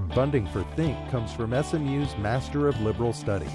Funding for Think comes from SMU's Master of Liberal Studies.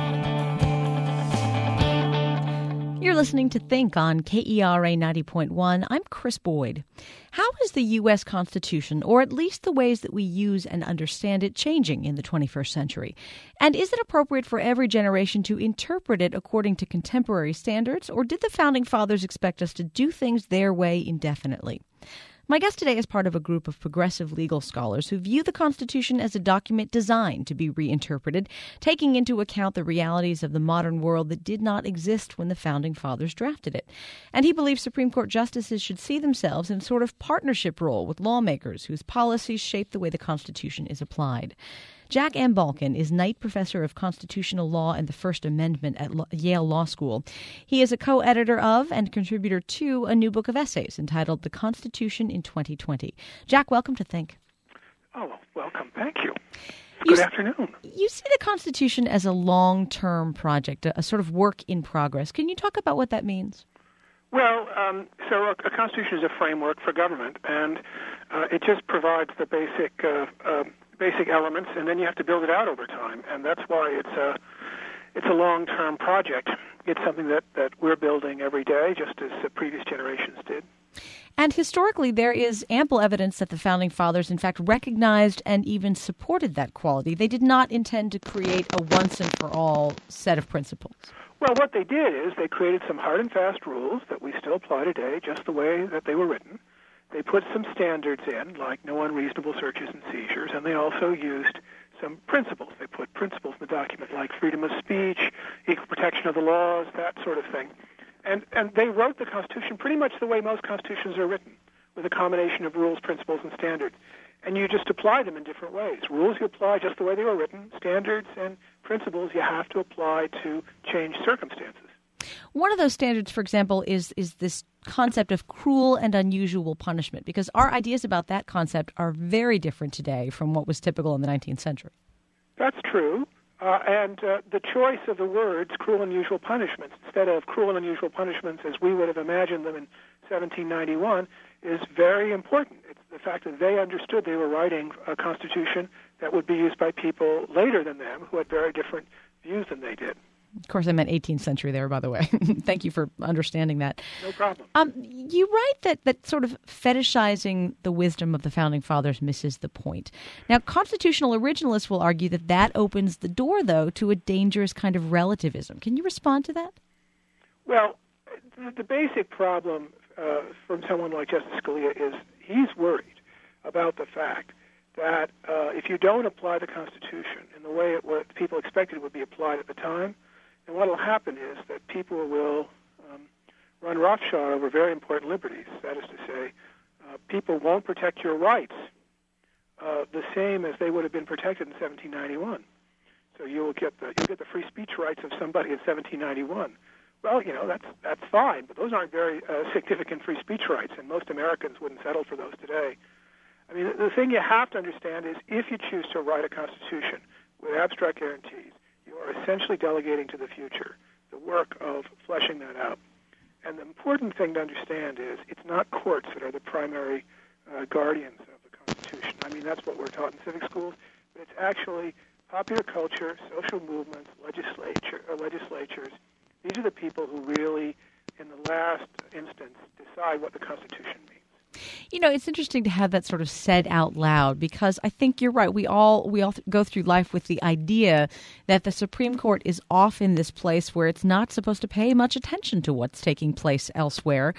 You're listening to Think on KERA 90.1. I'm Chris Boyd. How is the U.S. Constitution, or at least the ways that we use and understand it, changing in the 21st century? And is it appropriate for every generation to interpret it according to contemporary standards, or did the Founding Fathers expect us to do things their way indefinitely? My guest today is part of a group of progressive legal scholars who view the Constitution as a document designed to be reinterpreted, taking into account the realities of the modern world that did not exist when the Founding Fathers drafted it. And he believes Supreme Court justices should see themselves in a sort of partnership role with lawmakers whose policies shape the way the Constitution is applied. Jack M. Balkin is Knight Professor of Constitutional Law and the First Amendment at Yale Law School. He is a co-editor of and contributor to a new book of essays entitled The Constitution in 2020. Jack, welcome to Think. Oh, welcome. Thank you. Good afternoon. You see the Constitution as a long-term project, a sort of work in progress. Can you talk about what that means? Well, so a constitution is a framework for government, and it just provides the basic elements, and then you have to build it out over time, and that's why it's a long-term project. It's something that we're building every day, just as previous generations did. And historically, there is ample evidence that the Founding Fathers, in fact, recognized and even supported that quality. They did not intend to create a once-and-for-all set of principles. Well, what they did is they created some hard and fast rules that we still apply today, just the way that they were written. They put some standards in, like no unreasonable searches and seizures, and they also used some principles. They put principles in the document like freedom of speech, equal protection of the laws, that sort of thing. And they wrote the Constitution pretty much the way most constitutions are written, with a combination of rules, principles, and standards. And you just apply them in different ways. Rules you apply just the way they were written. Standards and principles you have to apply to change circumstances. One of those standards, for example, is this concept of cruel and unusual punishment, because our ideas about that concept are very different today from what was typical in the 19th century. That's true. And the choice of the words cruel and unusual punishments instead of cruel and unusual punishments as we would have imagined them in 1791 is very important. It's the fact that they understood they were writing a constitution that would be used by people later than them who had very different views than they did. Of course, I meant 18th century there, by the way. Thank you for understanding that. No problem. You write that sort of fetishizing the wisdom of the Founding Fathers misses the point. Now, constitutional originalists will argue that opens the door, though, to a dangerous kind of relativism. Can you respond to that? Well, the basic problem from someone like Justice Scalia is he's worried about the fact that if you don't apply the Constitution in the way people expected it would be applied at the time, and what will happen is that people will run roughshod over very important liberties. That is to say, people won't protect your rights the same as they would have been protected in 1791. So you'll get the free speech rights of somebody in 1791. Well, that's fine, but those aren't very significant free speech rights, and most Americans wouldn't settle for those today. I mean, the thing you have to understand is if you choose to write a constitution with abstract guarantees, you are essentially delegating to the future the work of fleshing that out. And the important thing to understand is it's not courts that are the primary guardians of the Constitution. I mean, that's what we're taught in civic schools, but it's actually popular culture, social movements, legislatures. These are the people who really, in the last instance, decide what the Constitution means. It's interesting to have that sort of said out loud, because I think you're right. We all go through life with the idea that the Supreme Court is off in this place where it's not supposed to pay much attention to what's taking place elsewhere,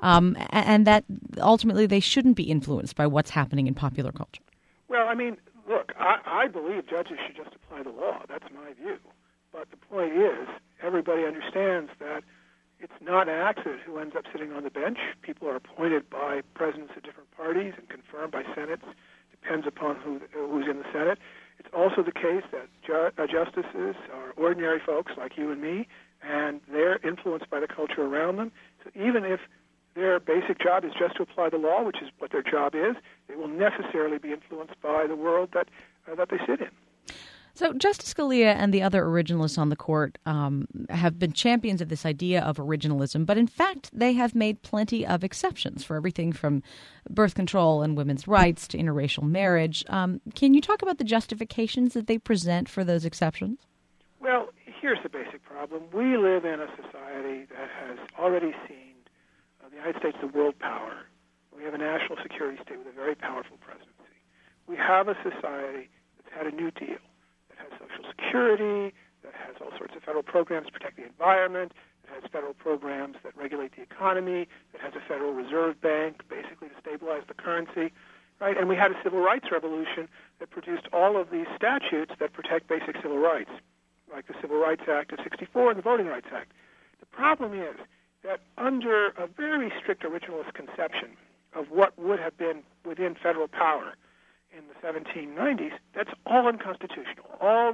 and that ultimately they shouldn't be influenced by what's happening in popular culture. Well, I mean, look, I believe judges should just apply the law. That's my view. But the point is, everybody understands that it's not an accident who ends up sitting on the bench. People are appointed by presidents of different parties and confirmed by senates. Depends upon who's in the Senate. It's also the case that justices are ordinary folks like you and me, and they're influenced by the culture around them. So even if their basic job is just to apply the law, which is what their job is, they will necessarily be influenced by the world that they sit in. So Justice Scalia and the other originalists on the court have been champions of this idea of originalism, but in fact they have made plenty of exceptions for everything from birth control and women's rights to interracial marriage. Can you talk about the justifications that they present for those exceptions? Well, here's the basic problem. We live in a society that has already seen the United States the world power. We have a national security state with a very powerful presidency. We have a society that's had a New Deal, that has Social Security, that has all sorts of federal programs to protect the environment, that has federal programs that regulate the economy, that has a Federal Reserve Bank, basically to stabilize the currency, right? And we had a civil rights revolution that produced all of these statutes that protect basic civil rights, like the Civil Rights Act of '64 and the Voting Rights Act. The problem is that under a very strict originalist conception of what would have been within federal power in the 1790s, that's all unconstitutional. All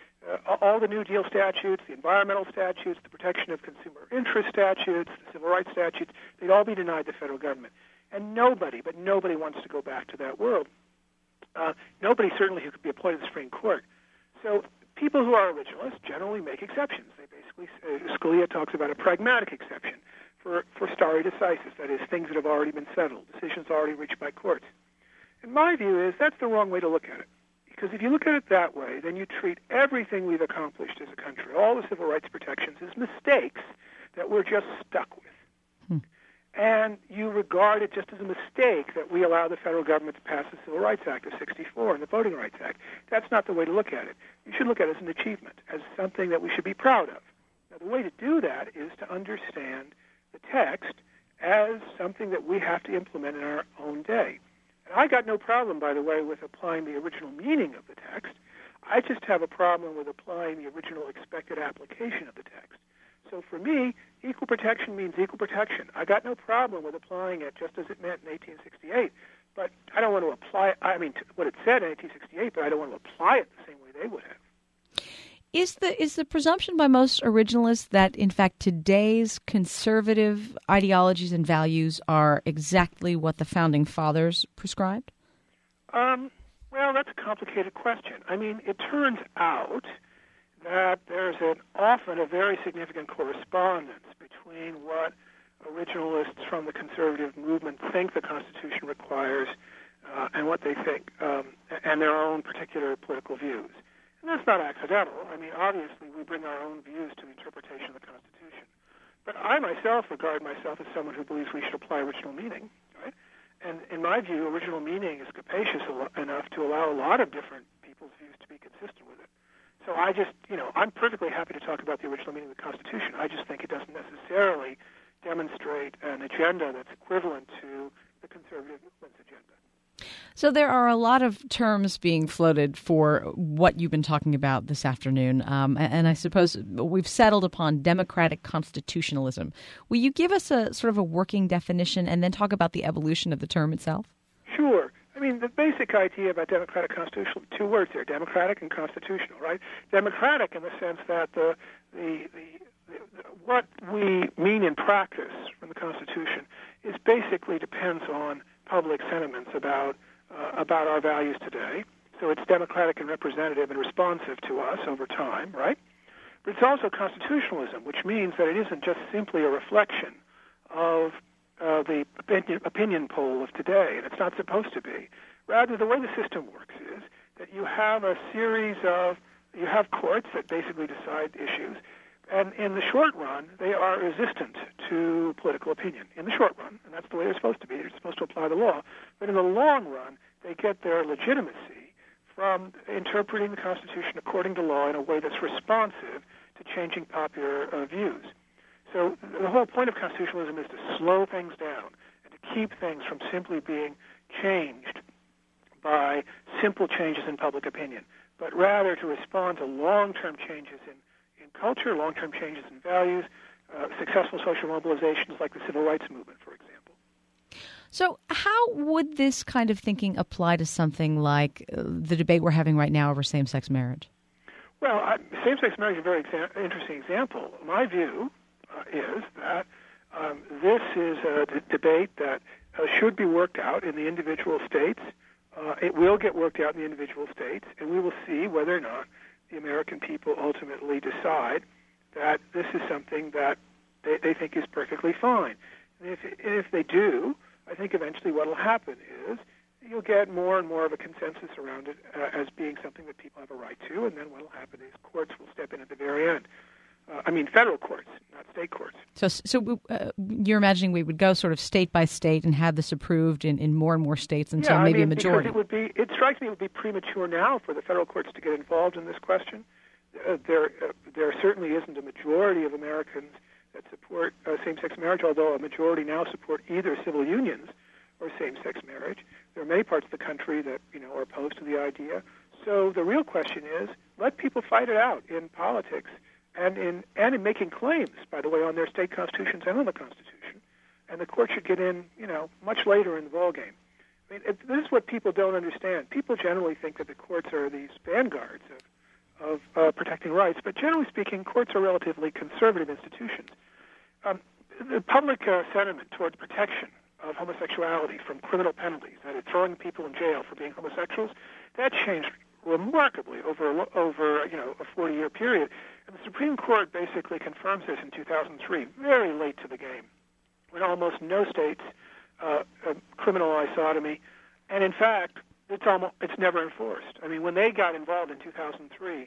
the New Deal statutes, the environmental statutes, the protection of consumer interest statutes, the civil rights statutes, they'd all be denied the federal government. And nobody wants to go back to that world. Nobody certainly who could be appointed to the Supreme Court. So people who are originalists generally make exceptions. They basically, Scalia talks about a pragmatic exception for stare decisis, that is, things that have already been settled, decisions already reached by courts. And my view is that's the wrong way to look at it. Because if you look at it that way, then you treat everything we've accomplished as a country, all the civil rights protections, as mistakes that we're just stuck with. And you regard it just as a mistake that we allow the federal government to pass the Civil Rights Act of '64 and the Voting Rights Act. That's not the way to look at it. You should look at it as an achievement, as something that we should be proud of. Now, the way to do that is to understand the text as something that we have to implement in our own day. And I got no problem, by the way, with applying the original meaning of the text. I just have a problem with applying the original expected application of the text. So for me, equal protection means equal protection. I got no problem with applying it just as it meant in 1868, but I don't want to apply what it said in 1868, but I don't want to apply it the same way they would have. Is the presumption by most originalists that, in fact, today's conservative ideologies and values are exactly what the Founding Fathers prescribed? Well, that's a complicated question. I mean, it turns out that there's often a very significant correspondence between what originalists from the conservative movement think the Constitution requires and what they think, and their own particular political views. And that's not accidental. I mean, obviously, we bring our own views to the interpretation of the Constitution. But I myself regard myself as someone who believes we should apply original meaning, right? And in my view, original meaning is capacious enough to allow a lot of different people's views to be consistent with it. So I just, I'm perfectly happy to talk about the original meaning of the Constitution. I just think it doesn't necessarily demonstrate an agenda that's equivalent to the conservative movement's agenda. So there are a lot of terms being floated for what you've been talking about this afternoon, and I suppose we've settled upon democratic constitutionalism. Will you give us a sort of a working definition and then talk about the evolution of the term itself? Sure. I mean, the basic idea about democratic constitutional, two words there, democratic and constitutional, right? Democratic in the sense that what we mean in practice from the Constitution is basically depends on public sentiments about our values today. So it's democratic and representative and responsive to us over time, right? But it's also constitutionalism, which means that it isn't just simply a reflection of the opinion poll of today, and it's not supposed to be. Rather, the way the system works is that you have you have courts that basically decide issues, and in the short run, they are resistant to political opinion. In the short run, and that's the way they're supposed to be. They're supposed to apply the law. But in the long run, they get their legitimacy from interpreting the Constitution according to law in a way that's responsive to changing popular views. So the whole point of constitutionalism is to slow things down and to keep things from simply being changed by simple changes in public opinion, but rather to respond to long-term changes in culture, long-term changes in values, successful social mobilizations like the civil rights movement, for example. So how would this kind of thinking apply to something like the debate we're having right now over same-sex marriage? Well, same-sex marriage is a very interesting example. My view is that this is a debate that should be worked out in the individual states. It will get worked out in the individual states, and we will see whether or not the American people ultimately decide that this is something that they think is perfectly fine. And if they do, I think eventually what will happen is you'll get more and more of a consensus around it as being something that people have a right to, and then what will happen is courts will step in at the very end. Federal courts, not state courts. So you're imagining we would go sort of state by state and have this approved in more and more states until maybe a majority? Because it strikes me it would be premature now for the federal courts to get involved in this question. There certainly isn't a majority of Americans that support same-sex marriage, although a majority now support either civil unions or same-sex marriage. There are many parts of the country that are opposed to the idea. So the real question is, let people fight it out in politics and in making claims, by the way, on their state constitutions and on the Constitution. And the court should get in, much later in the ballgame. I mean, this is what people don't understand. People generally think that the courts are these vanguards of protecting rights, but generally speaking, courts are relatively conservative institutions. The public sentiment towards protection of homosexuality from criminal penalties, that is throwing people in jail for being homosexuals, that changed remarkably over a 40-year period. And the Supreme Court basically confirms this in 2003, very late to the game, when almost no states criminalize sodomy, and in fact, it's never enforced. I mean, when they got involved in 2003,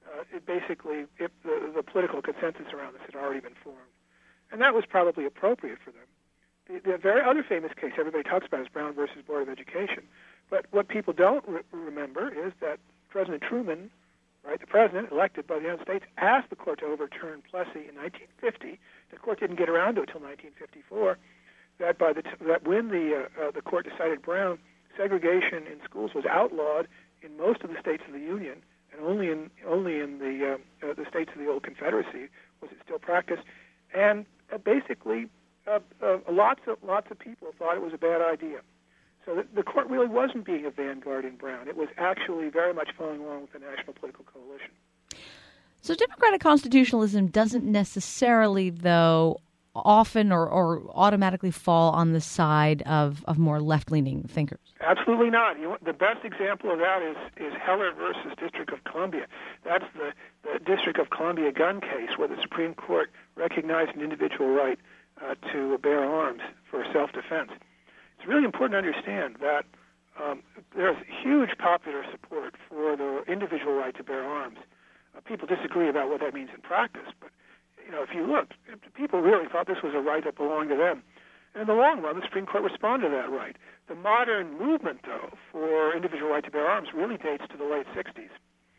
the political consensus around this had already been formed, and that was probably appropriate for them. The very other famous case everybody talks about is Brown versus Board of Education. But what people don't remember is that President Truman, the president elected by the United States, asked the court to overturn Plessy in 1950. The court didn't get around to it until 1954. That when the court decided Brown, segregation in schools was outlawed in most of the states of the Union, and only in the states of the old Confederacy was it still practiced. And basically, lots of people thought it was a bad idea. So the court really wasn't being a vanguard in Brown. It was actually very much following along with the national political coalition. So democratic constitutionalism doesn't necessarily, though, often or automatically fall on the side of more left-leaning thinkers. Absolutely not. The best example of that is Heller versus District of Columbia. That's the District of Columbia gun case where the Supreme Court recognized an individual right to bear arms for self-defense. It's really important to understand that there's huge popular support for the individual right to bear arms. People disagree about what that means in practice, but if you look, people really thought this was a right that belonged to them. And in the long run, the Supreme Court responded to that right. The modern movement, though, for individual right to bear arms really dates to the late 60s.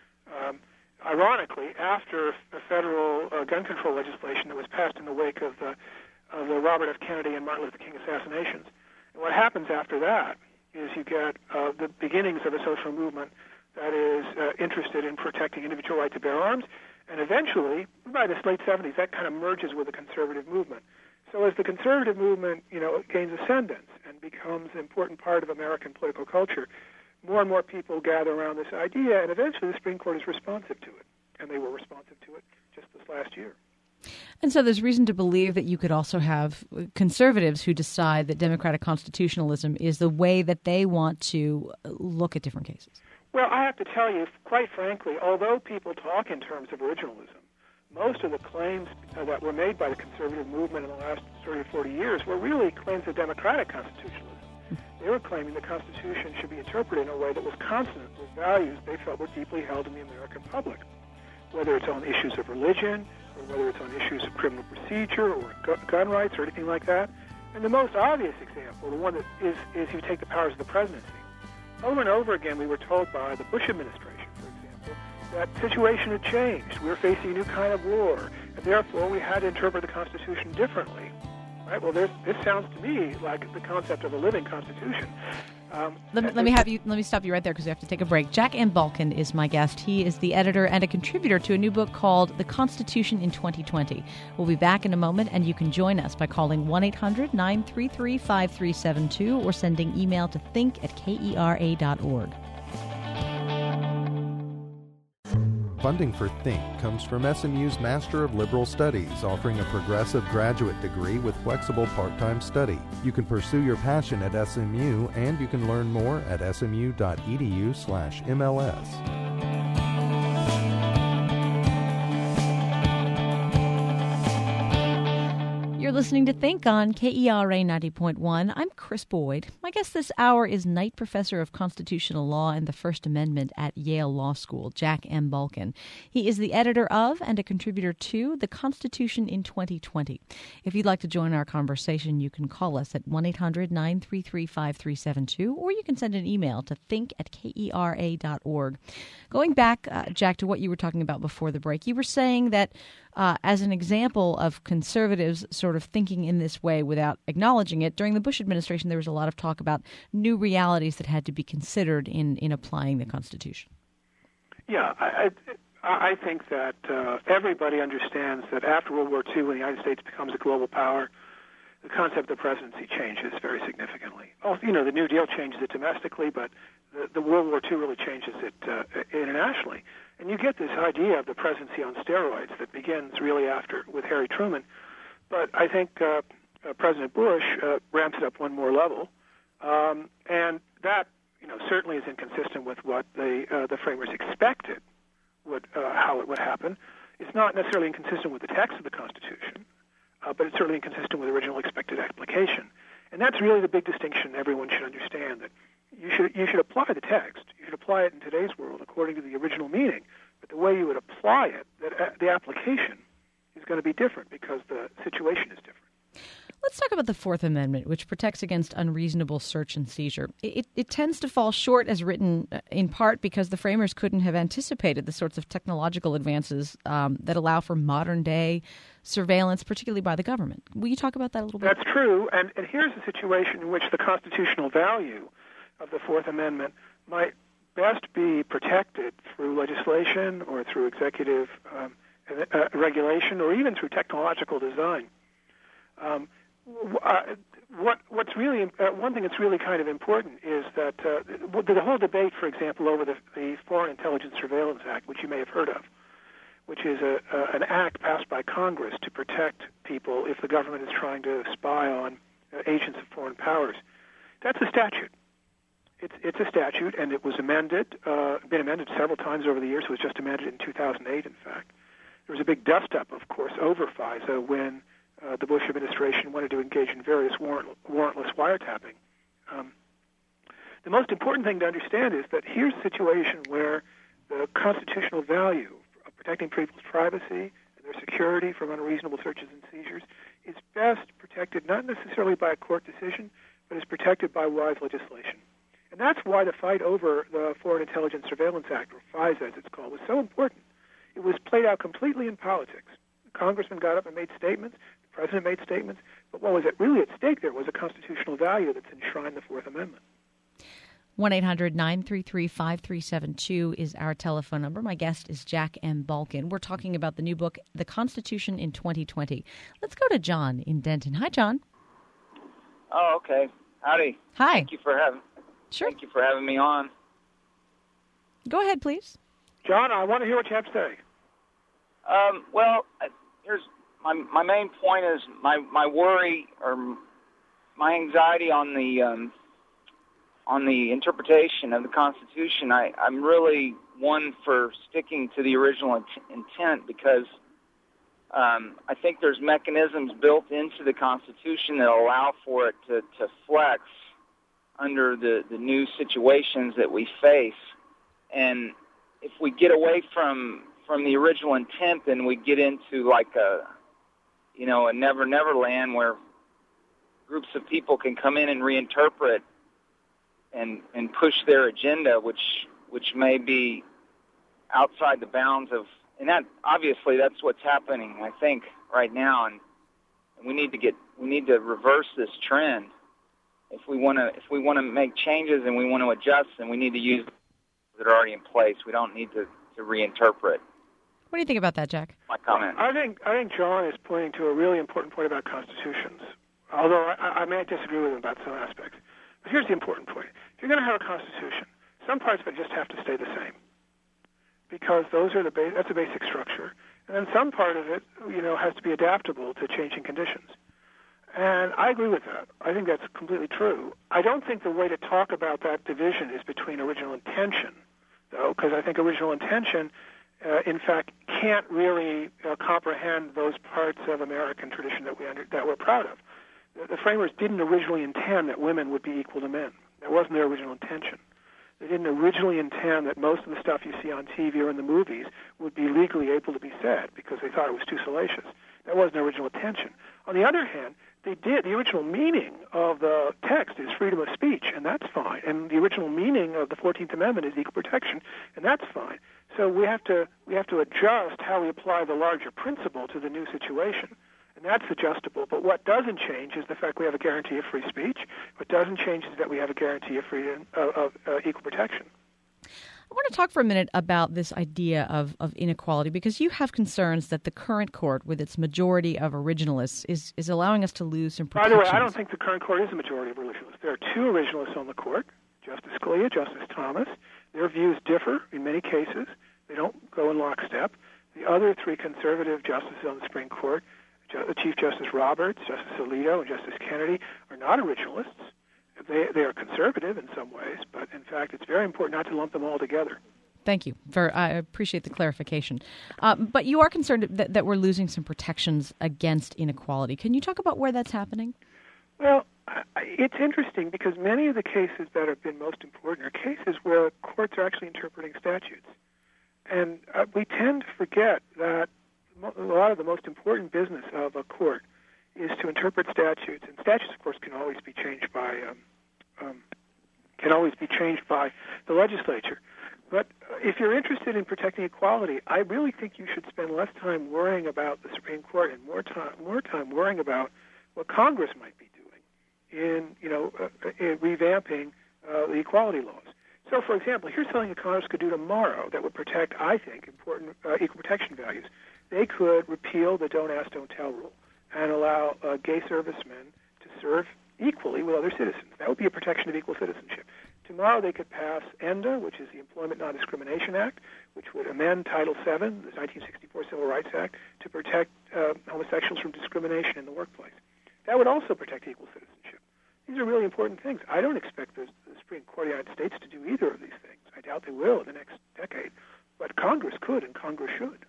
Ironically, after the federal gun control legislation that was passed in the wake of the Robert F. Kennedy and Martin Luther King assassinations. And what happens after that is you get the beginnings of a social movement that is interested in protecting individual right to bear arms, and eventually, by the late 70s, that kind of merges with the conservative movement. So as the conservative movement, gains ascendance and becomes an important part of American political culture, more and more people gather around this idea, and eventually the Supreme Court is responsive to it, and they were responsive to it just this last year. And so there's reason to believe that you could also have conservatives who decide that democratic constitutionalism is the way that they want to look at different cases. Well, I have to tell you, quite frankly, although people talk in terms of originalism, most of the claims that were made by the conservative movement in the last 30 or 40 years were really claims of democratic constitutionalism. They were claiming the Constitution should be interpreted in a way that was consonant with values they felt were deeply held in the American public, whether it's on issues of religion or whether it's on issues of criminal procedure or gun rights or anything like that. And the most obvious example, the one that is you take the powers of the presidency. Over and over again, we were told by the Bush administration, for example, that the situation had changed. We were facing a new kind of war, and therefore we had to interpret the Constitution differently. Right? Well, this sounds to me like the concept of a living Constitution. Let me stop you right there because we have to take a break. Jack M. Balkin is my guest. He is the editor and a contributor to a new book called The Constitution in 2020. We'll be back in a moment, and you can join us by calling 1-800-933-5372 or sending email to think@kera.org. Funding for Think comes from SMU's Master of Liberal Studies, offering a progressive graduate degree with flexible part-time study. You can pursue your passion at SMU, and you can learn more at smu.edu/MLS. listening to Think on KERA 90.1. I'm Chris Boyd. My guest this hour is Knight Professor of Constitutional Law and the First Amendment at Yale Law School, Jack M. Balkin. He is the editor of and a contributor to The Constitution in 2020. If you'd like to join our conversation, you can call us at 1-800-933-5372, or you can send an email to think@kera.org. Going back, Jack, to what you were talking about before the break, you were saying that as an example of conservatives sort of thinking in this way without acknowledging it, during the Bush administration there was a lot of talk about new realities that had to be considered in applying the Constitution. Yeah, I think that everybody understands that after World War II, when the United States becomes a global power, the concept of presidency changes very significantly. Also, the New Deal changes it domestically, but the World War II really changes it internationally. And you get this idea of the presidency on steroids that begins really with Harry Truman. But I think President Bush ramps it up one more level, and that certainly is inconsistent with what the framers expected how it would happen. It's not necessarily inconsistent with the text of the Constitution, but it's certainly inconsistent with original expected application. And that's really the big distinction everyone should understand, that you should apply the text. You should apply it in today's world according to the original meaning. But the way you would apply it, the application, is going to be different because the situation is different. Let's talk about the Fourth Amendment, which protects against unreasonable search and seizure. It tends to fall short as written in part because the framers couldn't have anticipated the sorts of technological advances that allow for modern-day surveillance, particularly by the government. Will you talk about that a little bit? That's true, and here's a situation in which the constitutional value of the Fourth Amendment might best be protected through legislation or through executive regulation or even through technological design. What's really one thing that's really kind of important is that the whole debate, for example, over the Foreign Intelligence Surveillance Act, which you may have heard of, which is an act passed by Congress to protect people if the government is trying to spy on agents of foreign powers. That's a statute. It's a statute, and it was been amended several times over the years. It was just amended in 2008, in fact. There was a big dust-up, of course, over FISA when the Bush administration wanted to engage in various warrantless wiretapping. The most important thing to understand is that here's a situation where the constitutional value of protecting people's privacy and their security from unreasonable searches and seizures is best protected not necessarily by a court decision, but is protected by wise legislation. And that's why the fight over the Foreign Intelligence Surveillance Act, or FISA as it's called, was so important. It was played out completely in politics. The congressman got up and made statements. The president made statements. But what was really at stake there was a constitutional value that's enshrined in the Fourth Amendment. 1-800-933-5372 is our telephone number. My guest is Jack M. Balkin. We're talking about the new book, The Constitution in 2020. Let's go to John in Denton. Hi, John. Oh, okay. Howdy. Hi. Thank you for having me on. Go ahead, please. John, I want to hear what you have to say. Here's my main point is my worry or my anxiety on the interpretation of the Constitution. I'm really one for sticking to the original intent because I think there's mechanisms built into the Constitution that allow for it to flex under the new situations that we face. And if we get away from the original intent, then we get into like a never land where groups of people can come in and reinterpret and push their agenda, which may be outside the bounds of, and that obviously that's what's happening, I think, right now, and we need to reverse this trend. If we want to make changes and we want to adjust, then we need to use that are already in place. We don't need to reinterpret. What do you think about that, Jack? My comment. I think John is pointing to a really important point about constitutions, although I may disagree with him about some aspects. But here's the important point. If you're going to have a constitution, some parts of it just have to stay the same because that's a basic structure. And then some part of it, has to be adaptable to changing conditions. And I agree with that. I think that's completely true. I don't think the way to talk about that division is between original intention, though, because I think original intention in fact, can't really comprehend those parts of American tradition that we're proud of. The framers didn't originally intend that women would be equal to men. That wasn't their original intention. They didn't originally intend that most of the stuff you see on TV or in the movies would be legally able to be said because they thought it was too salacious. That wasn't their original intention. On the other hand, they did. The original meaning of the text is freedom of speech, and that's fine. And the original meaning of the 14th Amendment is equal protection, and that's fine. So we have to adjust how we apply the larger principle to the new situation, and that's adjustable. But what doesn't change is the fact we have a guarantee of free speech. What doesn't change is that we have a guarantee of freedom of equal protection. I want to talk for a minute about this idea of inequality, because you have concerns that the current court, with its majority of originalists, is allowing us to lose some protections. By the way, I don't think the current court is a majority of originalists. There are two originalists on the court, Justice Scalia, Justice Thomas. Their views differ in many cases. They don't go in lockstep. The other three conservative justices on the Supreme Court, Chief Justice Roberts, Justice Alito, and Justice Kennedy, are not originalists. They are conservative in some ways, but in fact it's very important not to lump them all together. Thank you. I appreciate the clarification. But you are concerned that we're losing some protections against inequality. Can you talk about where that's happening? Well, it's interesting because many of the cases that have been most important are cases where courts are actually interpreting statutes. And we tend to forget that a lot of the most important business of a court is to interpret statutes. And statutes, of course, can always be changed by the legislature. But if you're interested in protecting equality, I really think you should spend less time worrying about the Supreme Court and more time worrying about what Congress might be doing in revamping the equality laws. So, for example, here's something that Congress could do tomorrow that would protect, I think, important equal protection values. They could repeal the Don't Ask, Don't Tell rule and allow gay servicemen to serve equally with other citizens. That would be a protection of equal citizenship. Tomorrow they could pass ENDA, which is the Employment Non-Discrimination Act, which would amend Title VII, the 1964 Civil Rights Act, to protect homosexuals from discrimination in the workplace. That would also protect equal citizenship. These are really important things. I don't expect the Supreme Court of the United States to do either of these things. I doubt they will in the next decade. But Congress could, and Congress should.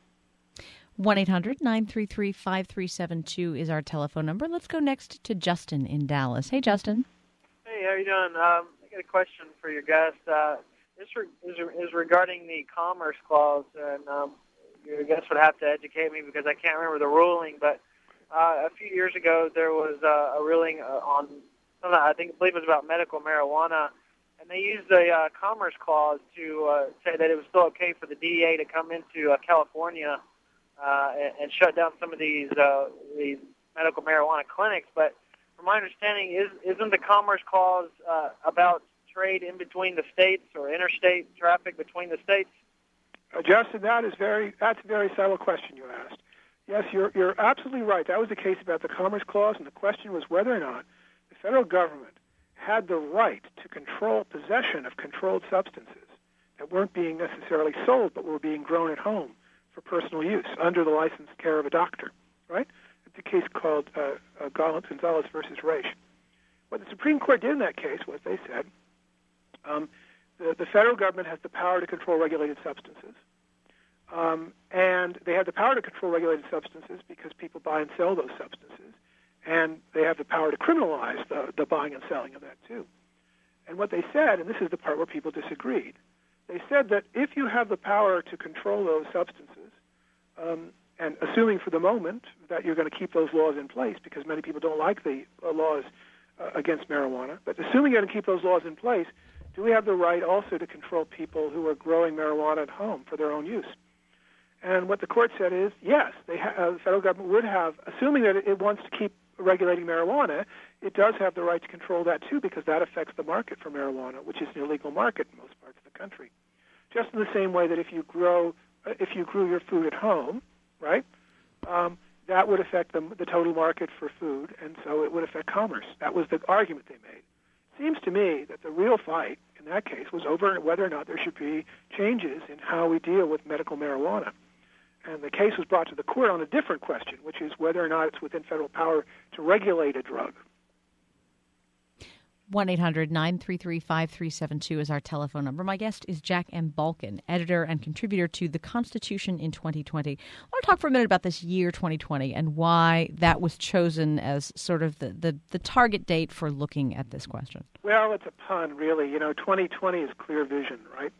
1-800-933-5372 is our telephone number. Let's go next to Justin in Dallas. Hey, Justin. Hey, how are you doing? I got a question for your guest. This is regarding the Commerce Clause, and your guest would have to educate me because I can't remember the ruling, but a few years ago there was a ruling on, I believe it was about medical marijuana, and they used the Commerce Clause to say that it was still okay for the DEA to come into California and shut down some of these medical marijuana clinics. But from my understanding, isn't the Commerce Clause about trade in between the states or interstate traffic between the states? Justin, that's a very subtle question you asked. Yes, you're absolutely right. That was the case about the Commerce Clause, and the question was whether or not the federal government had the right to control possession of controlled substances that weren't being necessarily sold but were being grown at home for personal use under the licensed care of a doctor, right? It's a case called Gonzalez versus Raich. What the Supreme Court did in that case was they said the federal government has the power to control regulated substances. And they have the power to control regulated substances because people buy and sell those substances. And they have the power to criminalize the buying and selling of that, too. And what they said, and this is the part where people disagreed, they said that if you have the power to control those substances, and assuming for the moment that you're going to keep those laws in place, because many people don't like the laws against marijuana, but assuming you're going to keep those laws in place, do we have the right also to control people who are growing marijuana at home for their own use? And what the court said is, yes, the federal government would have, assuming that it wants to keep regulating marijuana, it does have the right to control that too, because that affects the market for marijuana, which is an illegal market in most parts of the country. Just in the same way that if you grew your food at home, right, that would affect the total market for food, and so it would affect commerce. That was the argument they made. It seems to me that the real fight in that case was over whether or not there should be changes in how we deal with medical marijuana. And the case was brought to the court on a different question, which is whether or not it's within federal power to regulate a drug. 1-800-933-5372 is our telephone number. My guest is Jack M. Balkin, editor and contributor to The Constitution in 2020. I want to talk for a minute about this year 2020 and why that was chosen as sort of the target date for looking at this question. Well, it's a pun, really. 2020 is clear vision, right?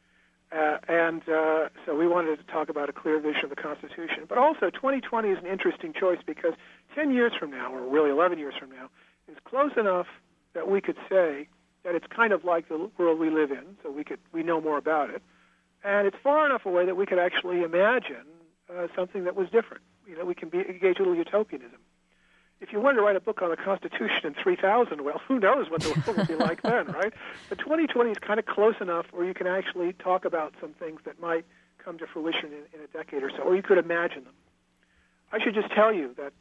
So we wanted to talk about a clear vision of the Constitution. But also, 2020 is an interesting choice because 10 years from now, or really 11 years from now, is close enough that we could say that it's kind of like the world we live in, so we know more about it. And it's far enough away that we could actually imagine something that was different. We can engage a little utopianism. If you wanted to write a book on the Constitution in 3000, well, who knows what the world would be like then, right? But 2020 is kind of close enough where you can actually talk about some things that might come to fruition in a decade or so, or you could imagine them. I should just tell you that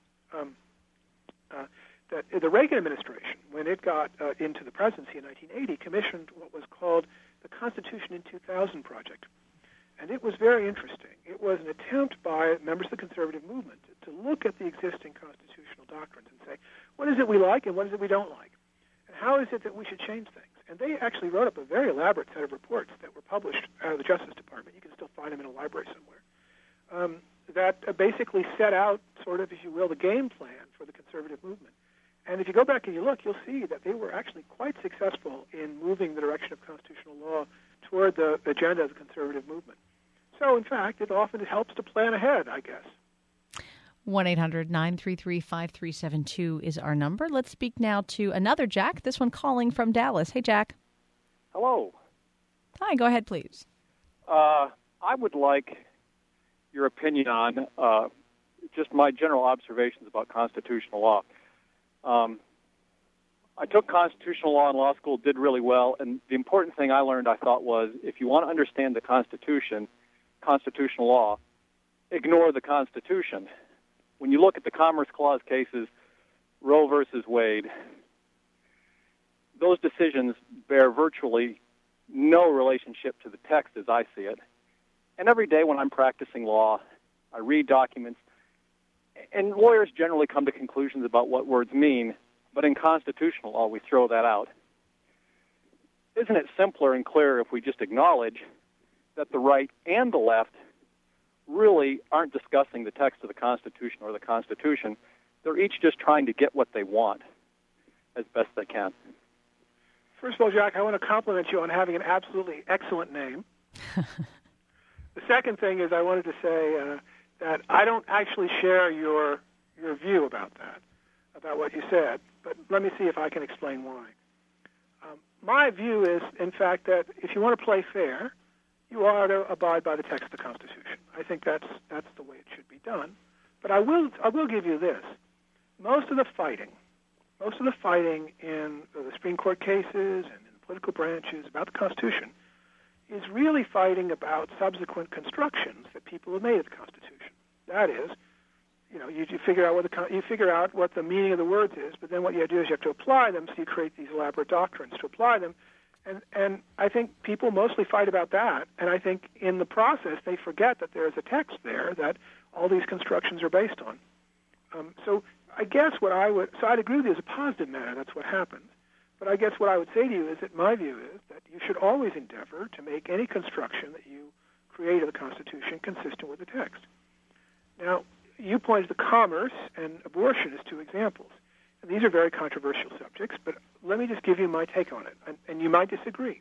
that the Reagan administration, when it got into the presidency in 1980, commissioned what was called the Constitution in 2000 project. And it was very interesting. It was an attempt by members of the conservative movement to look at the existing constitutional doctrines and say, what is it we like and what is it we don't like? And how is it that we should change things? And they actually wrote up a very elaborate set of reports that were published out of the Justice Department. You can still find them in a library somewhere. That basically set out sort of, if you will, the game plan for the conservative movement. And if you go back and you look, you'll see that they were actually quite successful in moving the direction of constitutional law toward the agenda of the conservative movement. So, in fact, it often helps to plan ahead, I guess. 1-800-933-5372 is our number. Let's speak now to another Jack, this one calling from Dallas. Hey, Jack. Hello. Hi, go ahead, please. I would like your opinion on just my general observations about constitutional law. I took constitutional law in law school, did really well, and the important thing I learned, I thought, was if you want to understand the Constitution, constitutional law, ignore the Constitution. When you look at the Commerce Clause cases, Roe versus Wade, those decisions bear virtually no relationship to the text as I see it. And every day when I'm practicing law, I read documents, and lawyers generally come to conclusions about what words mean, but in constitutional law, we throw that out. Isn't it simpler and clearer if we just acknowledge that the right and the left really aren't discussing the text of the Constitution or the Constitution? They're each just trying to get what they want as best they can. First of all, Jack, I want to compliment you on having an absolutely excellent name. The second thing is I wanted to say that I don't actually share your view about that, about what you said, but let me see if I can explain why. My view is, in fact, that if you want to play fair, you ought to abide by the text of the Constitution. I think that's the way it should be done. But I will give you this. Most of the fighting in the Supreme Court cases and in the political branches about the Constitution is really fighting about subsequent constructions that people have made of the Constitution. That is, you figure out what the meaning of the words is, but then what you have to do is you have to apply them, so you create these elaborate doctrines to apply them. And I think people mostly fight about that, and I think in the process they forget that there is a text there that all these constructions are based on. So I guess I'd agree with you as a positive matter, that's what happens. But I guess what I would say to you is that my view is that you should always endeavor to make any construction that you create of the Constitution consistent with the text. Now, you pointed to commerce and abortion as two examples. And these are very controversial subjects, but let me just give you my take on it, and you might disagree.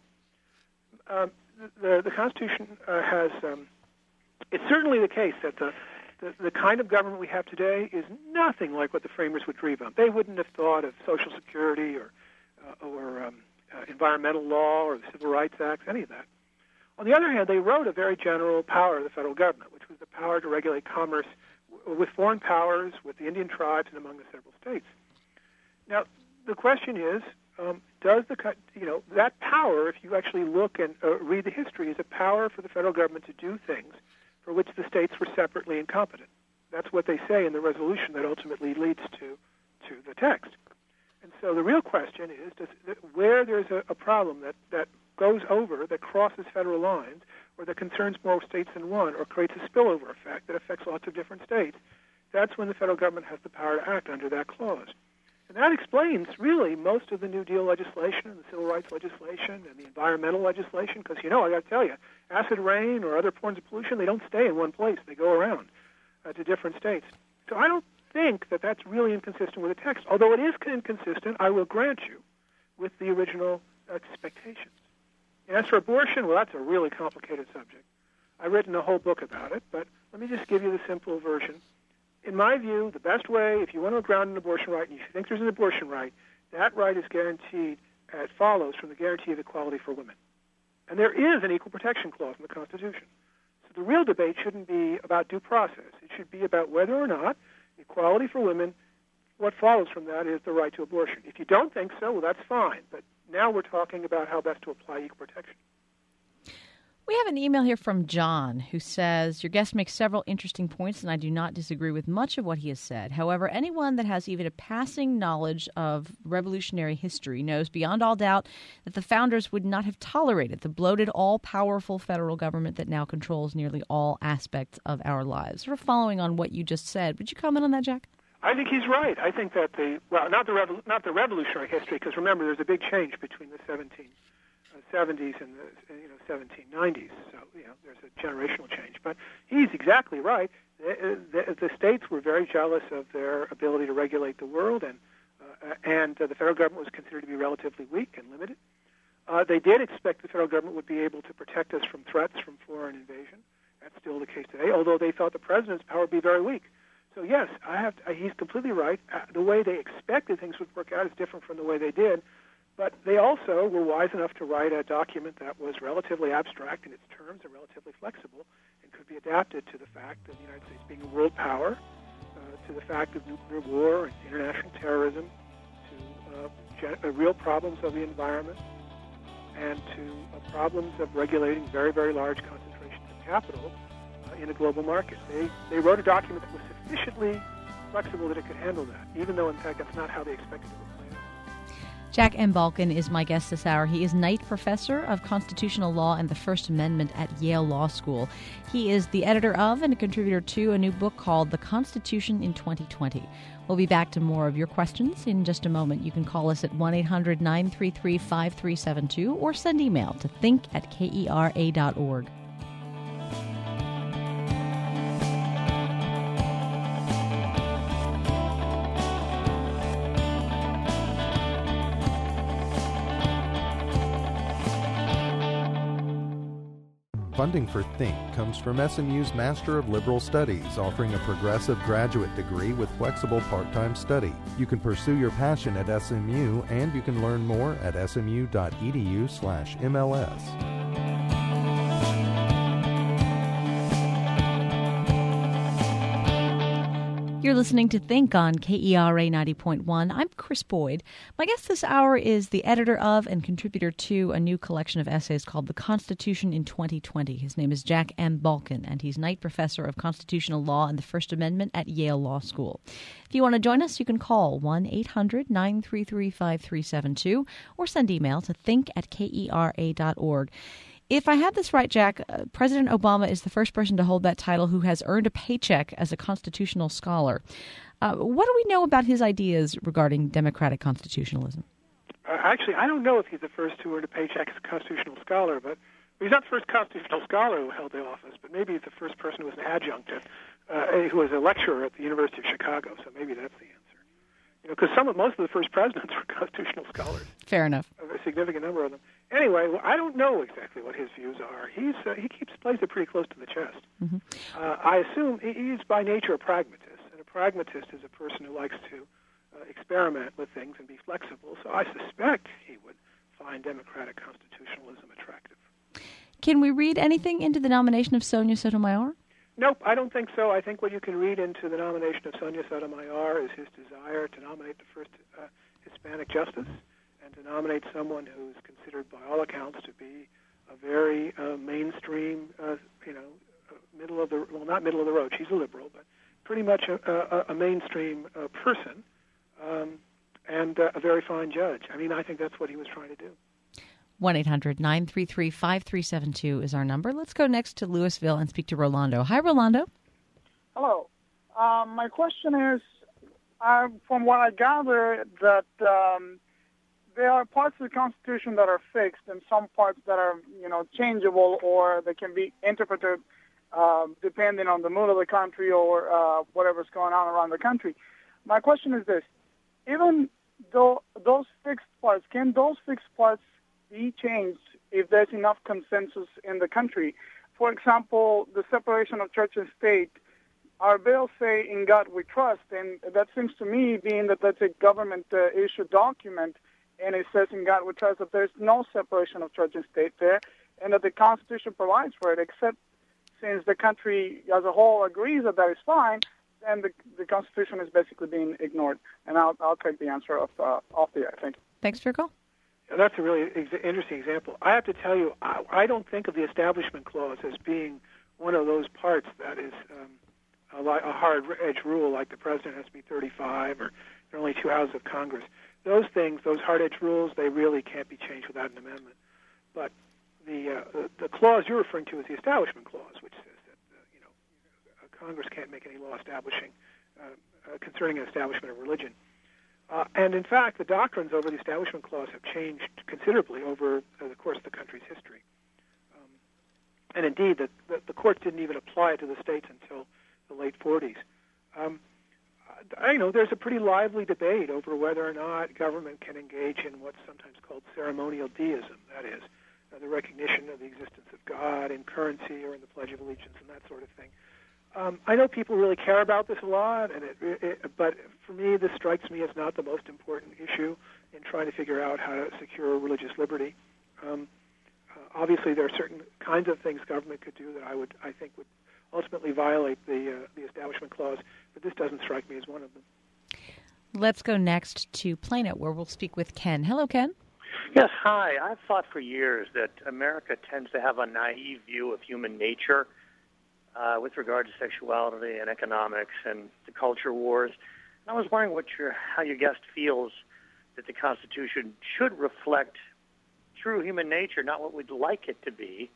The Constitution has, it's certainly the case that the kind of government we have today is nothing like what the framers would dream of. They wouldn't have thought of Social Security or environmental law or the Civil Rights Act, any of that. On the other hand, they wrote a very general power of the federal government, which was the power to regulate commerce with foreign powers, with the Indian tribes, and among the several states. Now, the question is, does that power, if you actually look and read the history, is a power for the federal government to do things for which the states were separately incompetent? That's what they say in the resolution that ultimately leads to the text. And so the real question is, where there's a problem that goes over, that crosses federal lines, or that concerns more states than one, or creates a spillover effect that affects lots of different states, that's when the federal government has the power to act under that clause. And that explains, really, most of the New Deal legislation and the civil rights legislation and the environmental legislation, because, I got to tell you, acid rain or other forms of pollution, they don't stay in one place. They go around to different states. So I don't think that that's really inconsistent with the text, although it is inconsistent, I will grant you, with the original expectations. And as for abortion, well, that's a really complicated subject. I've written a whole book about it, but let me just give you the simple version. In my view, the best way, if you want to ground an abortion right, and you think there's an abortion right, that right is guaranteed, it follows from the guarantee of equality for women. And there is an equal protection clause in the Constitution. So the real debate shouldn't be about due process. It should be about whether or not equality for women, what follows from that is the right to abortion. If you don't think so, well, that's fine. But now we're talking about how best to apply equal protection. We have an email here from John who says, your guest makes several interesting points, and I do not disagree with much of what he has said. However, anyone that has even a passing knowledge of revolutionary history knows beyond all doubt that the founders would not have tolerated the bloated, all-powerful federal government that now controls nearly all aspects of our lives. Sort of following on what you just said, would you comment on that, Jack? I think he's right. I think that not the revolutionary history, because remember, there's a big change between the 1770s and the 1790s. So there's a generational change. But he's exactly right. The states were very jealous of their ability to regulate the world, and the federal government was considered to be relatively weak and limited. They did expect the federal government would be able to protect us from threats from foreign invasion. That's still the case today, although they thought the president's power would be very weak. So yes, he's completely right. The way they expected things would work out is different from the way they did. But they also were wise enough to write a document that was relatively abstract in its terms and relatively flexible and could be adapted to the fact of the United States being a world power, to the fact of nuclear war and international terrorism, to real problems of the environment, and to problems of regulating very, very large concentrations of capital in a global market. They wrote a document that was sufficiently flexible that it could handle that, even though, in fact, that's not how they expected it would play out. Jack M. Balkin is my guest this hour. He is Knight Professor of Constitutional Law and the First Amendment at Yale Law School. He is the editor of and a contributor to a new book called The Constitution in 2020. We'll be back to more of your questions in just a moment. You can call us at 1-800-933-5372 or send email to think@kera.org. Funding for Think comes from SMU's Master of Liberal Studies, offering a progressive graduate degree with flexible part-time study. You can pursue your passion at SMU, and you can learn more at smu.edu/MLS. You're listening to Think on KERA 90.1. I'm Chris Boyd. My guest this hour is the editor of and contributor to a new collection of essays called The Constitution in 2020. His name is Jack M. Balkin, and he's Knight Professor of Constitutional Law and the First Amendment at Yale Law School. If you want to join us, you can call 1-800-933-5372 or send email to think@kera.org. If I had this right, Jack, President Obama is the first person to hold that title who has earned a paycheck as a constitutional scholar. What do we know about his ideas regarding democratic constitutionalism? Actually, I don't know if he's the first who earned a paycheck as a constitutional scholar, but he's not the first constitutional scholar who held the office, but maybe he's the first person who was an adjunct, who was a lecturer at the University of Chicago, so maybe that's the answer. Because most of the first presidents were constitutional scholars. Fair enough. A significant number of them. Anyway, I don't know exactly what his views are. He plays it pretty close to the chest. Mm-hmm. I assume he's by nature a pragmatist, and a pragmatist is a person who likes to experiment with things and be flexible. So I suspect he would find democratic constitutionalism attractive. Can we read anything into the nomination of Sonia Sotomayor? Nope, I don't think so. I think what you can read into the nomination of Sonia Sotomayor is his desire to nominate the first Hispanic justice and to nominate someone who's considered by all accounts to be a very mainstream, middle of the, well, not middle of the road, she's a liberal, but pretty much a mainstream person and a very fine judge. I mean, I think that's what he was trying to do. 1-800-933-5372 is our number. Let's go next to Louisville and speak to Rolando. Hi, Rolando. Hello. My question is, from what I gather, that there are parts of the Constitution that are fixed and some parts that are, changeable, or they can be interpreted depending on the mood of the country or whatever's going on around the country. My question is this: even though those fixed parts, can those fixed parts be changed if there's enough consensus in the country? For example, the separation of church and state. Our bills say "In God We Trust," and that seems to me, being that that's a government-issued document, and it says "In God We Trust," that there's no separation of church and state there, and that the Constitution provides for it, except since the country as a whole agrees that that is fine, then the Constitution is basically being ignored. And I'll take the answer off the air. Thank you. Thanks for your call. Yeah, that's a really interesting example. I have to tell you, I don't think of the Establishment Clause as being one of those parts that is a hard-edge rule, like the president has to be 35 or there are only 2 houses of Congress. Those things, those hard-edge rules, they really can't be changed without an amendment. But the clause you're referring to is the Establishment Clause, which says that Congress can't make any law establishing concerning an establishment of religion. And in fact, the doctrines over the Establishment Clause have changed considerably over the course of the country's history. And indeed, the courts didn't even apply it to the states until the late 40s. There's a pretty lively debate over whether or not government can engage in what's sometimes called ceremonial deism, that is, the recognition of the existence of God in currency or in the Pledge of Allegiance and that sort of thing. I know people really care about this a lot, but for me, this strikes me as not the most important issue in trying to figure out how to secure religious liberty. Obviously, there are certain kinds of things government could do that I think would ultimately violate the Establishment Clause, but this doesn't strike me as one of them. Let's go next to Plano, where we'll speak with Ken. Hello, Ken. Yes, hi. I've thought for years that America tends to have a naive view of human nature with regard to sexuality and economics and the culture wars. And I was wondering how your guest feels that the Constitution should reflect true human nature, not what we'd like it to be,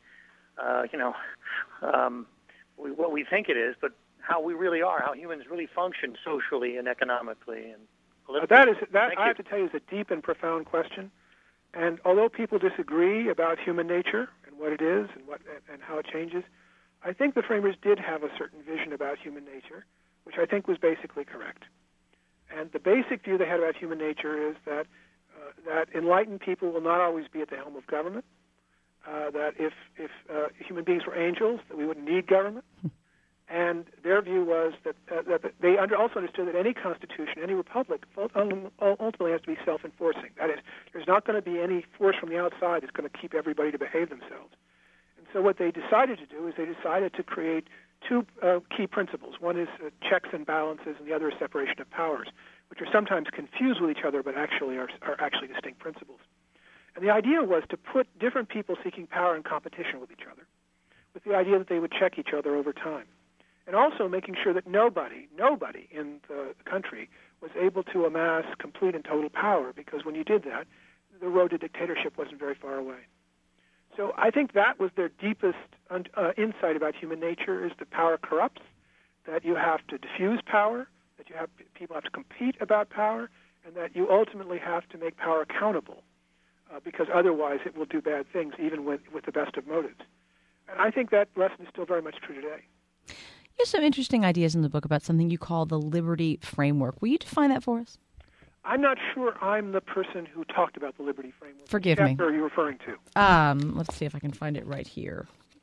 what we think it is, but how we really are, how humans really function socially and economically and politically. I have to tell you, is a deep and profound question. And although people disagree about human nature and what it is and how it changes, I think the framers did have a certain vision about human nature, which I think was basically correct. And the basic view they had about human nature is that enlightened people will not always be at the helm of government, that if human beings were angels, that we wouldn't need government. And their view was that they also understood that any constitution, any republic, ultimately has to be self-enforcing. That is, there's not going to be any force from the outside that's going to keep everybody to behave themselves. And so what they decided to do is they decided to create 2 key principles. One is checks and balances, and the other is separation of powers, which are sometimes confused with each other, but actually are actually distinct principles. And the idea was to put different people seeking power in competition with each other, with the idea that they would check each other over time. And also making sure that nobody in the country was able to amass complete and total power, because when you did that, the road to dictatorship wasn't very far away. So I think that was their deepest insight about human nature, is that power corrupts, that you have to diffuse power, that people have to compete about power, and that you ultimately have to make power accountable, because otherwise it will do bad things, even with the best of motives. And I think that lesson is still very much true today. You have some interesting ideas in the book about something you call the Liberty Framework. Will you define that for us? I'm not sure I'm the person who talked about the Liberty Framework. Forgive me. What chapter are you referring to? Let's see if I can find it right here.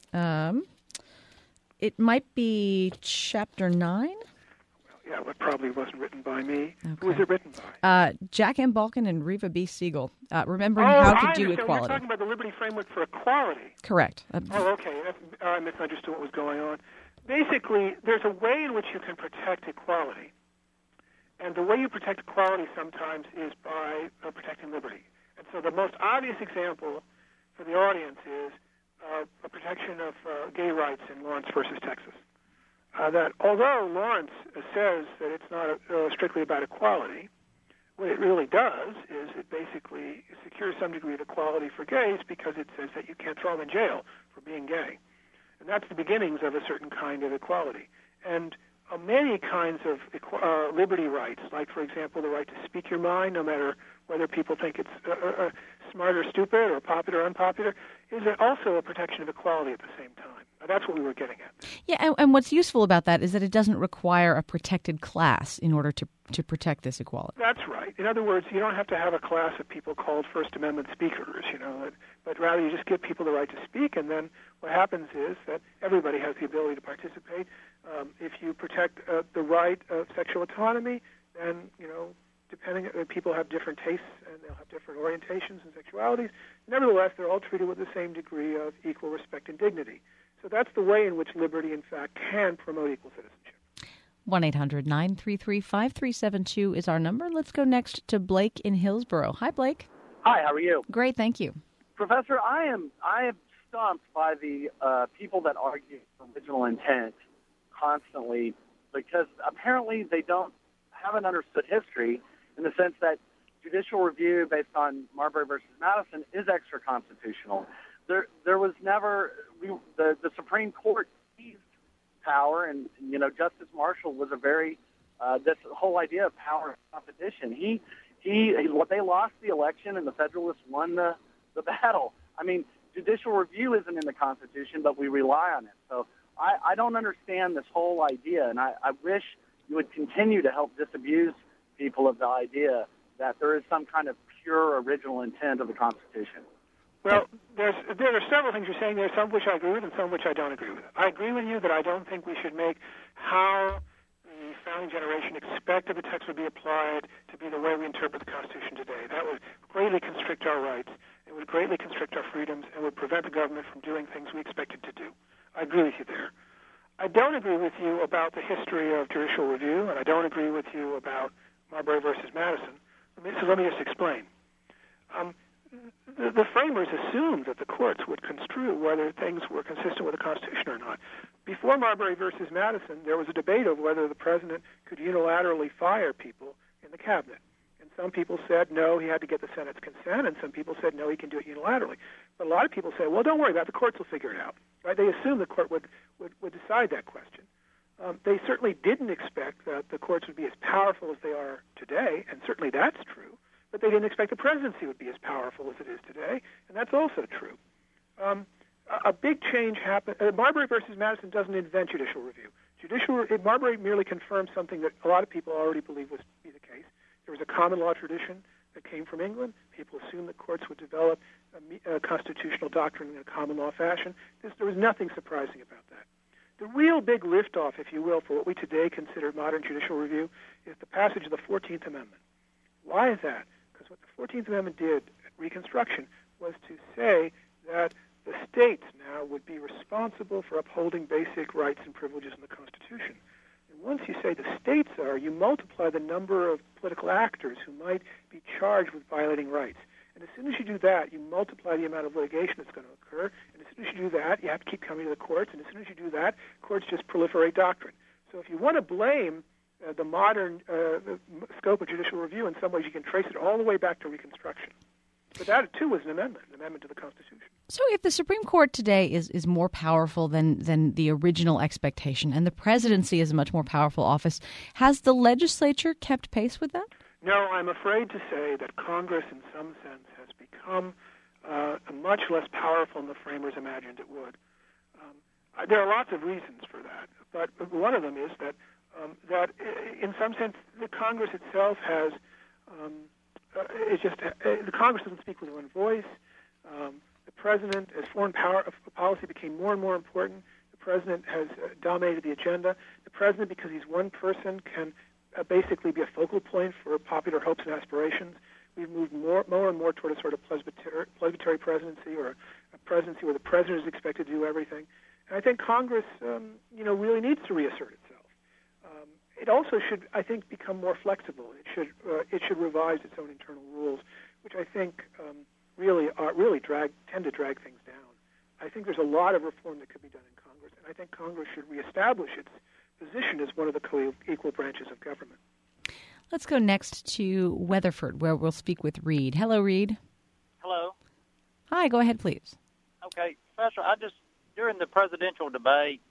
It might be Chapter 9. Yeah, it probably wasn't written by me. Okay. Who was it written by? Jack M. Balkin and Reva B. Siegel. Remembering how to do equality. You're talking about the Liberty Framework for Equality. Correct. Okay. I misunderstood what was going on. Basically, there's a way in which you can protect equality. And the way you protect equality sometimes is by protecting liberty. And so the most obvious example for the audience is a protection of gay rights in Lawrence versus Texas. That although Lawrence says that it's not strictly about equality, what it really does is it basically secures some degree of equality for gays, because it says that you can't throw them in jail for being gay. And that's the beginnings of a certain kind of equality. And many kinds of liberty rights, like, for example, the right to speak your mind, no matter whether people think it's smart or stupid or popular or unpopular, is also a protection of equality at the same time. That's what we were getting at. Yeah, and what's useful about that is that it doesn't require a protected class in order to protect this equality. That's right. In other words, you don't have to have a class of people called First Amendment speakers, but rather you just give people the right to speak, and then what happens is that everybody has the ability to participate. If you protect the right of sexual autonomy, then, depending, people have different tastes and they'll have different orientations and sexualities. Nevertheless, they're all treated with the same degree of equal respect and dignity. So that's the way in which liberty, in fact, can promote equal citizenship. 1-800-933-5372 is our number. Let's go next to Blake in Hillsborough. Hi, Blake. Hi, how are you? Great, thank you. Professor, I am stumped by the people that argue original intent constantly, because apparently they haven't understood history in the sense that judicial review based on Marbury versus Madison is extra constitutional. There was never the Supreme Court seized power, and Justice Marshall was a very this whole idea of power competition. They lost the election, and the Federalists won the battle. I mean, judicial review isn't in the Constitution, but we rely on it. So I don't understand this whole idea, and I wish you would continue to help disabuse people of the idea that there is some kind of pure original intent of the Constitution. Well, there are several things you're saying there, some of which I agree with and some of which I don't agree with. I agree with you that I don't think we should make how the founding generation expected the text would be applied to be the way we interpret the Constitution today. That would greatly constrict our rights, it would greatly constrict our freedoms, and would prevent the government from doing things we expect it to do. I agree with you there. I don't agree with you about the history of judicial review, and I don't agree with you about Marbury versus Madison. So let me just explain. The framers assumed that the courts would construe whether things were consistent with the Constitution or not. Before Marbury versus Madison, there was a debate over whether the president could unilaterally fire people in the cabinet. And some people said, no, he had to get the Senate's consent, and some people said, no, he can do it unilaterally. But a lot of people say, well, don't worry about it, the courts will figure it out. Right? They assumed the court would decide that question. They certainly didn't expect that the courts would be as powerful as they are today, and certainly that's true. But they didn't expect the presidency would be as powerful as it is today, and that's also true. A big change happened. Marbury versus Madison doesn't invent judicial review. Marbury merely confirmed something that a lot of people already believed was be the case. There was a common law tradition that came from England. People assumed that courts would develop a constitutional doctrine in a common law fashion. There was nothing surprising about that. The real big liftoff, if you will, for what we today consider modern judicial review is the passage of the 14th Amendment. Why is that? Because what the 14th Amendment did at Reconstruction was to say that the states now would be responsible for upholding basic rights and privileges in the Constitution. And once you say the states are, you multiply the number of political actors who might be charged with violating rights. And as soon as you do that, you multiply the amount of litigation that's going to occur. And as soon as you do that, you have to keep coming to the courts. And as soon as you do that, courts just proliferate doctrine. So if you want to blame the modern scope of judicial review, in some ways you can trace it all the way back to Reconstruction. But that, too, was an amendment to the Constitution. So if the Supreme Court today is more powerful than the original expectation, and the presidency is a much more powerful office, has the legislature kept pace with that? No, I'm afraid to say that Congress, in some sense, has become much less powerful than the framers imagined it would. There are lots of reasons for that, but one of them is that in some sense, the Congress itself has the Congress doesn't speak with one voice. The president, as foreign policy became more and more important, the president has dominated the agenda. The president, because he's one person, can basically be a focal point for popular hopes and aspirations. We've moved more and more toward a sort of presbytery presidency, or a presidency where the president is expected to do everything. And I think Congress, really needs to reassert itself. It also should, I think, become more flexible. It should revise its own internal rules, which I think really tend to drag things down. I think there's a lot of reform that could be done in Congress, and I think Congress should reestablish its position as one of the co-equal branches of government. Let's go next to Weatherford, where we'll speak with Reed. Hello, Reed. Hello. Hi, go ahead, please. Okay, Professor, during the presidential debate,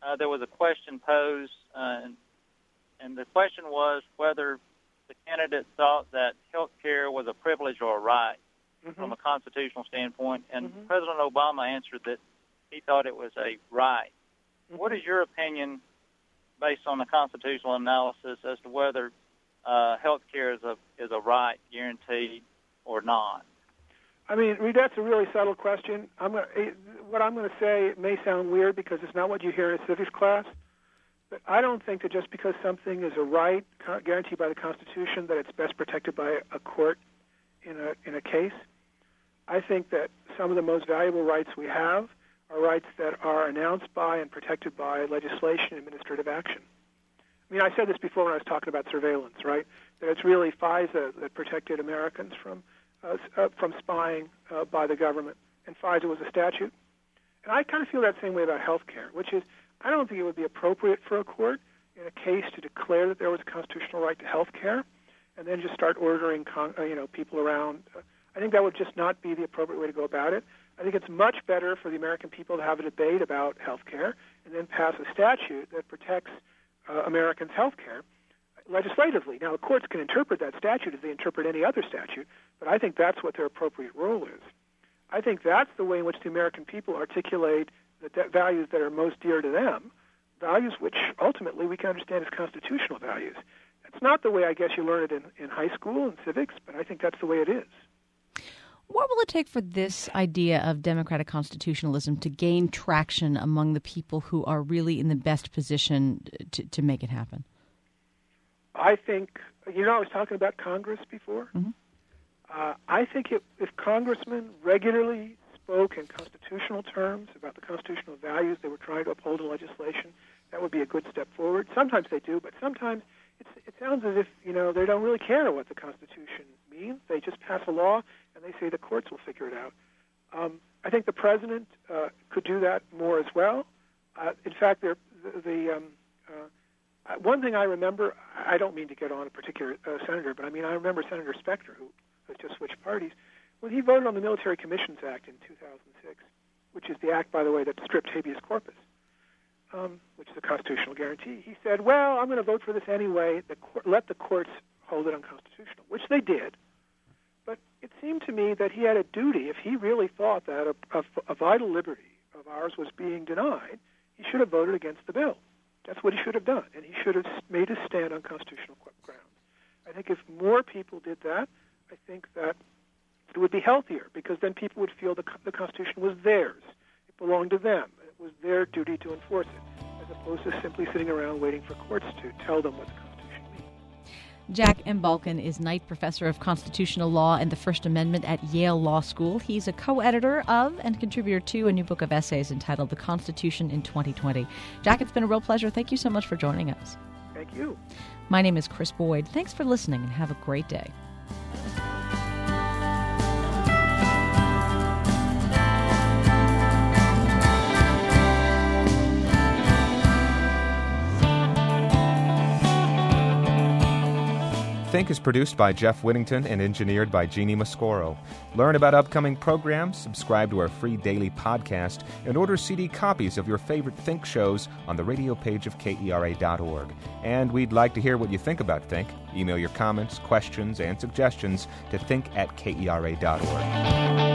there was a question posed, and the question was whether the candidate thought that health care was a privilege or a right from a constitutional standpoint, and President Obama answered that he thought it was a right. What is your opinion, based on the constitutional analysis, as to whether health care is a right, guaranteed, or not? I mean, Reed, that's a really subtle question. What I'm going to say may sound weird because it's not what you hear in a civics class, but I don't think that just because something is a right guaranteed by the Constitution that it's best protected by a court in a case. I think that some of the most valuable rights we have are rights that are announced by and protected by legislation and administrative action. I mean, I said this before when I was talking about surveillance, right? That it's really FISA that protected Americans from spying by the government, and FISA was a statute. And I kind of feel that same way about health care, which is I don't think it would be appropriate for a court in a case to declare that there was a constitutional right to health care and then just start ordering people around. I think that would just not be the appropriate way to go about it. I think it's much better for the American people to have a debate about health care and then pass a statute that protects Americans' health care legislatively. Now, the courts can interpret that statute as they interpret any other statute, but I think that's what their appropriate role is. I think that's the way in which the American people articulate the values that are most dear to them, values which ultimately we can understand as constitutional values. That's not the way I guess you learn it in high school and civics, but I think that's the way it is. What will it take for this idea of democratic constitutionalism to gain traction among the people who are really in the best position to make it happen? I think, I was talking about Congress before. I think if congressmen regularly spoke in constitutional terms about the constitutional values they were trying to uphold in legislation, that would be a good step forward. Sometimes they do, but sometimes it sounds as if, they don't really care what the Constitution means. They just pass a law and they say the courts will figure it out. I think the president could do that more as well. In fact, one thing I remember, I don't mean to get on a particular senator, but I remember Senator Specter, who has just switched parties, when he voted on the Military Commissions Act in 2006, which is the act, by the way, that stripped habeas corpus, which is a constitutional guarantee. He said, well, I'm going to vote for this anyway. Let the courts hold it unconstitutional, which they did. But it seemed to me that he had a duty, if he really thought that a vital liberty of ours was being denied, he should have voted against the bill. That's what he should have done, and he should have made his stand on constitutional grounds. I think if more people did that, I think that it would be healthier, because then people would feel the Constitution was theirs. It belonged to them. It was their duty to enforce it, as opposed to simply sitting around waiting for courts to tell them what the Constitution means. Jack M. Balkin is Knight Professor of Constitutional Law and the First Amendment at Yale Law School. He's a co-editor of and contributor to a new book of essays entitled The Constitution in 2020. Jack, it's been a real pleasure. Thank you so much for joining us. Thank you. My name is Chris Boyd. Thanks for listening and have a great day. Think is produced by Jeff Whittington and engineered by Jeannie Mascoro. Learn about upcoming programs, subscribe to our free daily podcast, and order CD copies of your favorite Think shows on the radio page of KERA.org. And we'd like to hear what you think about Think. Email your comments, questions, and suggestions to think@KERA.org.